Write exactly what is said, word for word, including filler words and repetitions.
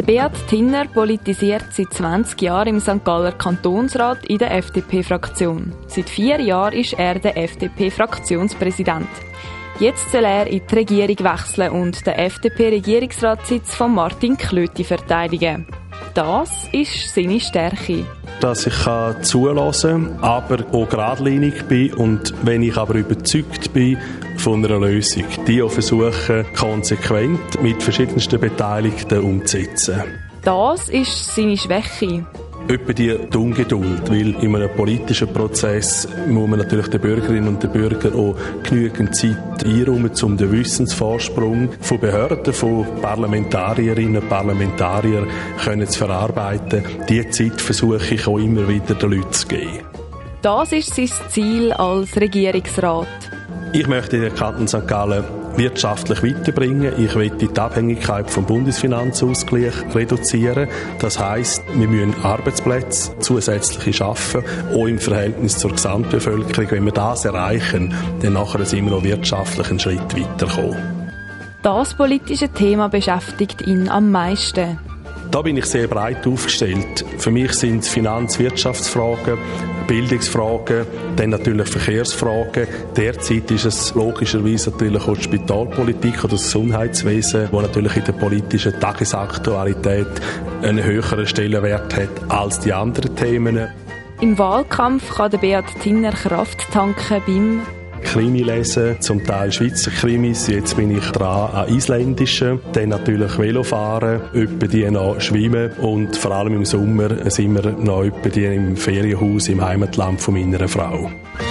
Beat Tinner politisiert seit zwanzig Jahren im Sankt Galler Kantonsrat in der F D P-Fraktion. Seit vier Jahren ist er der F D P-Fraktionspräsident. Jetzt soll er in die Regierung wechseln und den F D P-Regierungsratssitz von Martin Klöti verteidigen. Das ist seine Stärke. Dass ich zuhören kann, aber auch geradlinig bin und wenn ich aber überzeugt bin von einer Lösung, die auch versuchen, konsequent mit verschiedensten Beteiligten umzusetzen. Das ist seine Schwäche. Etwa die Ungeduld, weil in einem politischen Prozess muss man natürlich den Bürgerinnen und den Bürgern auch genügend Zeit einräumen, um den Wissensvorsprung von Behörden, von Parlamentarierinnen und Parlamentariern können zu verarbeiten. Diese Zeit versuche ich auch immer wieder den Leuten zu geben. Das ist sein Ziel als Regierungsrat. Ich möchte den Kanton Sankt Gallen wirtschaftlich weiterbringen. Ich will die Abhängigkeit vom Bundesfinanzausgleich reduzieren. Das heisst, wir müssen Arbeitsplätze zusätzlich schaffen, auch im Verhältnis zur Gesamtbevölkerung. Wenn wir das erreichen, dann nachher sind wir noch wirtschaftlich einen Schritt weiterkommen. Das politische Thema beschäftigt ihn am meisten. Da bin ich sehr breit aufgestellt. Für mich sind es Finanz-, Wirtschaftsfragen, Bildungsfragen, dann natürlich Verkehrsfragen. Derzeit ist es logischerweise natürlich auch die Spitalpolitik oder das Gesundheitswesen, wo natürlich in der politischen Tagesaktualität einen höheren Stellenwert hat als die anderen Themen. Im Wahlkampf kann der Beat Tinner Kraft tanken beim Krimi lesen, zum Teil Schweizer Krimis, jetzt bin ich dran an isländischen, dann natürlich Velofahren, öppe die noch schwimmen und vor allem im Sommer sind wir noch öppe die im Ferienhaus im Heimatland von meiner Frau.